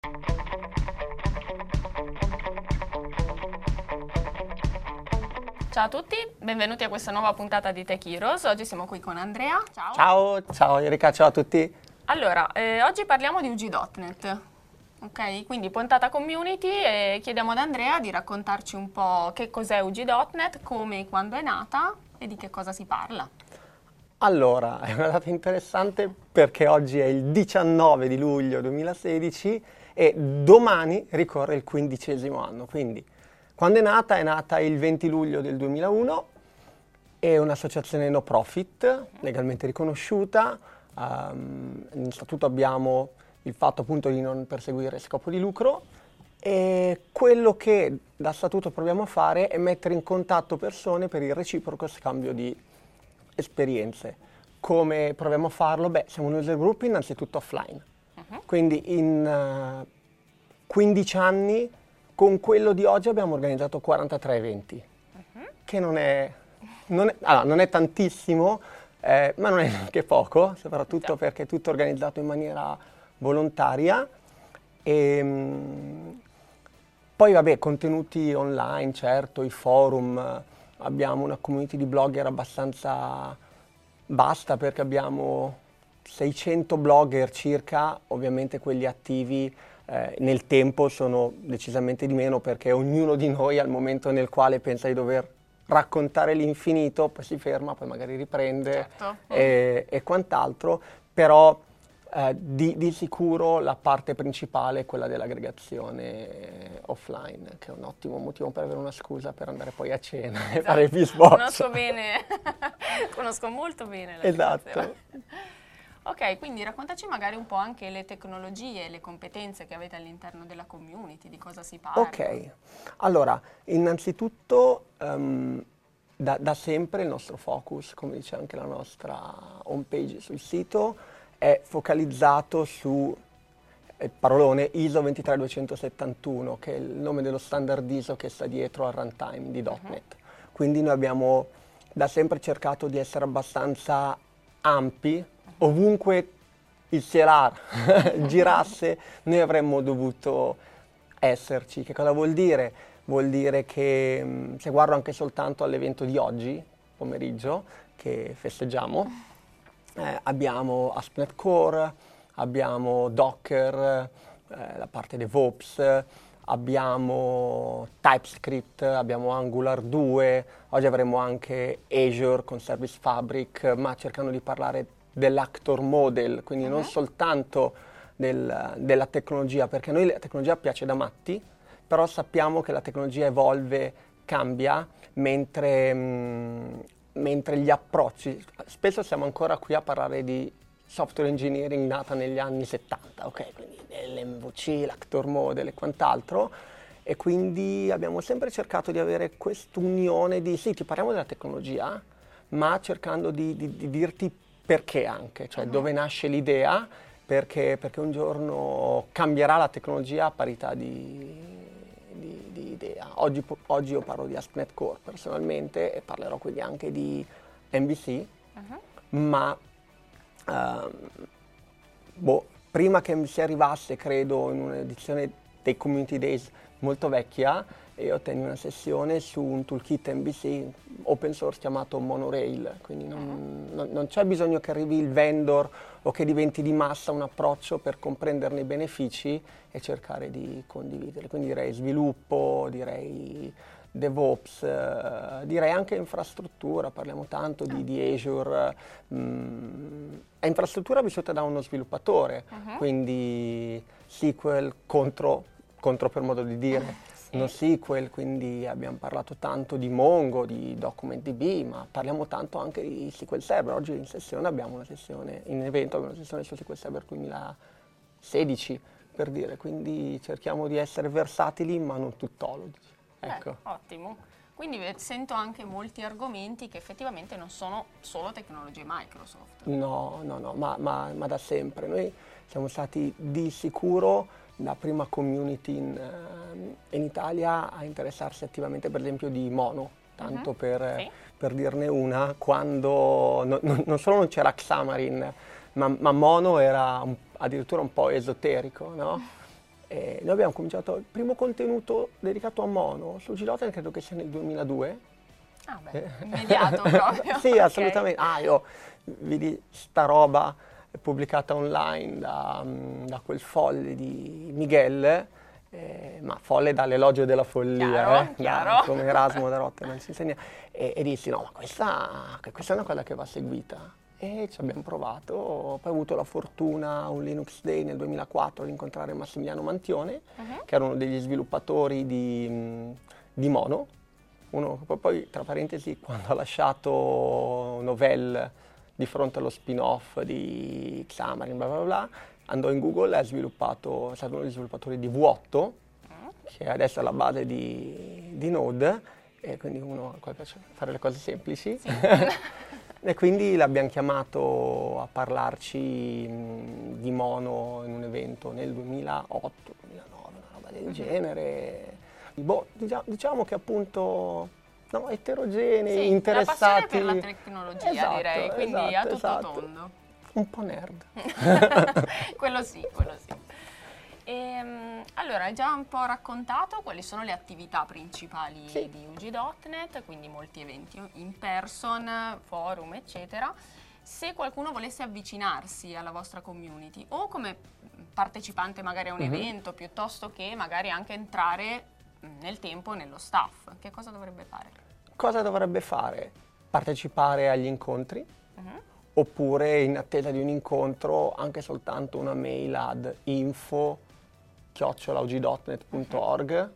Ciao a tutti, benvenuti a questa nuova puntata di Tech Heroes. Oggi siamo qui con Andrea. Ciao. Ciao Erika, ciao a tutti. Allora, oggi parliamo di UG.NET, ok? Quindi puntata community e chiediamo ad Andrea di raccontarci un po' che cos'è UG.NET, come e quando è nata e di che cosa si parla. Allora, è una data interessante perché oggi è il 19 di luglio 2016 e domani ricorre il 15° anno, quindi quando è nata il 20 luglio del 2001, è un'associazione no profit, legalmente riconosciuta. In statuto abbiamo il fatto appunto di non perseguire scopo di lucro e quello che da statuto proviamo a fare è mettere in contatto persone per il reciproco scambio di esperienze. Come proviamo a farlo? Beh, siamo un user group innanzitutto offline, quindi in 15 anni con quello di oggi abbiamo organizzato 43 eventi, che non è tantissimo, ma non è neanche poco, soprattutto perché è tutto organizzato in maniera volontaria. Poi vabbè, contenuti online, certo, i forum, abbiamo una community di blogger abbastanza vasta perché abbiamo 600 blogger circa, ovviamente quelli attivi nel tempo sono decisamente di meno perché ognuno di noi al momento nel quale pensa di dover raccontare l'infinito, poi si ferma, poi magari riprende, Certo. e quant'altro, però di sicuro la parte principale è quella dell'aggregazione offline, che è un ottimo motivo per avere una scusa per andare poi a cena e fare più sport. Conosco bene, conosco molto bene la Esatto. situazione. Ok, quindi raccontaci magari un po' anche le tecnologie e le competenze che avete all'interno della community, di cosa si parla. Ok, allora, innanzitutto da sempre il nostro focus, come dice anche la nostra homepage sul sito, è focalizzato su parolone ISO 23271, che è il nome dello standard ISO che sta dietro al runtime di .NET. Quindi noi abbiamo da sempre cercato di essere abbastanza ampi, ovunque il CLR girasse, noi avremmo dovuto esserci. Che cosa vuol dire? Vuol dire che se guardo anche soltanto all'evento di oggi, pomeriggio, che festeggiamo, abbiamo ASP.NET Core, abbiamo Docker, la parte DevOps, abbiamo TypeScript, abbiamo Angular 2, oggi avremo anche Azure con Service Fabric, ma cercando di parlare dell'actor model, quindi non soltanto della tecnologia, perché a noi la tecnologia piace da matti, però sappiamo che la tecnologia evolve, cambia, mentre gli approcci, spesso siamo ancora qui a parlare di software engineering nata negli anni 70, ok? Quindi l'MVC, l'actor model e quant'altro, e quindi abbiamo sempre cercato di avere quest'unione di, sì, ti parliamo della tecnologia, ma cercando di dirti perché anche, cioè dove nasce l'idea, perché un giorno cambierà la tecnologia a parità di idea. Oggi io parlo di ASP.NET Core personalmente e parlerò quindi anche di MVC, ma prima che MVC arrivasse, credo, in un'edizione dei Community Days molto vecchia, io tenni una sessione su un toolkit MVC open source chiamato Monorail, quindi non c'è bisogno che arrivi il vendor o che diventi di massa un approccio per comprenderne i benefici e cercare di condividere. Quindi direi sviluppo, direi DevOps, direi anche infrastruttura, parliamo tanto di Azure, è infrastruttura vissuta da uno sviluppatore, quindi SQL contro per modo di dire. NoSQL, quindi abbiamo parlato tanto di Mongo, di DocumentDB, ma parliamo tanto anche di SQL Server. Oggi in sessione abbiamo una sessione, in evento abbiamo una sessione su SQL Server 2016, per dire, quindi cerchiamo di essere versatili ma non tuttologi. Ecco. Ottimo. Quindi sento anche molti argomenti che effettivamente non sono solo tecnologie Microsoft. No, ma da sempre. Noi siamo stati di sicuro la prima community in Italia a interessarsi attivamente per esempio di Mono, tanto per dirne una, quando non solo non c'era Xamarin, ma Mono era addirittura un po' esoterico, no? Noi abbiamo cominciato, il primo contenuto dedicato a mono su Ugidotnet credo che sia nel 2002. Ah beh, immediato proprio. Sì, Ok. assolutamente. Io vidi sta roba pubblicata online da quel folle di Miguel, ma folle dall'elogio della follia, Chiaro. come Erasmo da Rotterdam ci insegna, e dissi no, ma questa è una cosa che va seguita. E ci abbiamo provato, poi ho avuto la fortuna un Linux Day nel 2004 di incontrare Massimiliano Mantione, che era uno degli sviluppatori di Mono. Poi, tra parentesi, quando ha lasciato Novell di fronte allo spin-off di Xamarin, bla bla bla, andò in Google e è stato uno degli sviluppatori di V8, che adesso è la base di Node, e quindi uno a cui piace fare le cose semplici. Sì. E quindi l'abbiamo chiamato a parlarci di Mono in un evento nel 2008, 2009, una roba del genere. Diciamo che appunto eterogenei, Sì, interessati. la passione per la tecnologia, Esatto, direi, quindi a tutto esatto. tondo. Un po' nerd. Quello sì, quello sì. Allora, hai già un po' raccontato quali sono le attività principali Sì. di UG.NET, quindi molti eventi in person, forum, eccetera. Se qualcuno volesse avvicinarsi alla vostra community o come partecipante magari a un evento, piuttosto che magari anche entrare nel tempo nello staff, che cosa dovrebbe fare? Cosa dovrebbe fare? Partecipare agli incontri? Oppure in attesa di un incontro anche soltanto una mail ad info@ugdotnet.org.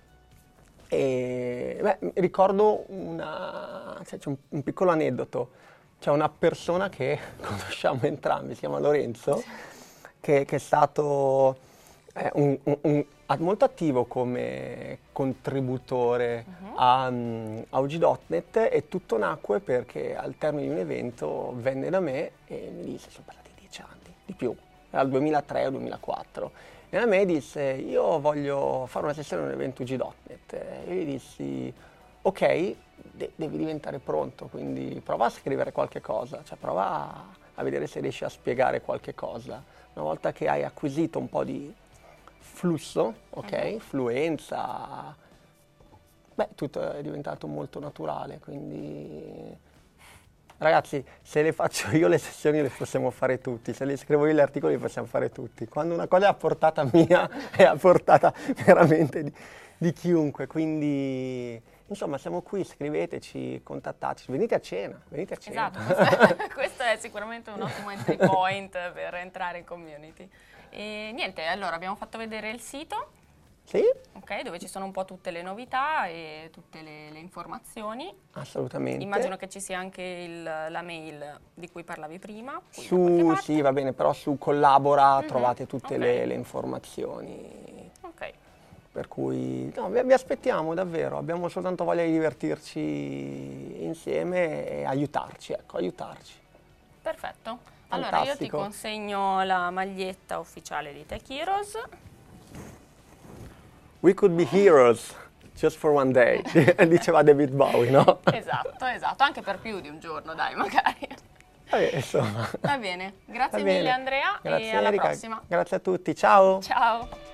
E ricordo c'è un piccolo aneddoto. C'è una persona che conosciamo entrambi, si chiama Lorenzo, che è stato molto attivo come contributore a UG.NET, e tutto nacque perché al termine di un evento venne da me e mi disse, sono passati 10 anni, di più, era il 2003 o 2004, e a me disse, io voglio fare una sessione in un evento UG.NET, e io gli dissi, ok, devi diventare pronto, quindi prova a scrivere qualche cosa, cioè prova a vedere se riesci a spiegare qualche cosa. Una volta che hai acquisito un po' di flusso, ok, fluenza, tutto è diventato molto naturale, quindi ragazzi, se le faccio io le sessioni le possiamo fare tutti, se le scrivo io gli articoli li possiamo fare tutti. Quando una cosa è a portata mia è a portata veramente di chiunque, quindi insomma siamo qui, scriveteci, contattateci, venite a cena, venite a cena. Esatto, questo è sicuramente un ottimo entry point per entrare in community. E niente, allora abbiamo fatto vedere il sito, Sì, ok, dove ci sono un po' tutte le novità e tutte le informazioni. assolutamente. Immagino che ci sia anche la mail di cui parlavi prima. qui da qualche parte. Sì, va bene, però su Collabora trovate tutte ok. le informazioni. Ok, Per cui no, vi aspettiamo davvero, abbiamo soltanto voglia di divertirci insieme e aiutarci, ecco, aiutarci. perfetto. Allora io ti Fantastico. consegno la maglietta ufficiale di Tech Heroes. We could be heroes just for one day, diceva David Bowie, no? Esatto, anche per più di un giorno, dai, magari. Insomma. Va bene, grazie Va bene. mille Andrea Grazie e alla Erika, prossima. grazie a tutti, ciao! Ciao!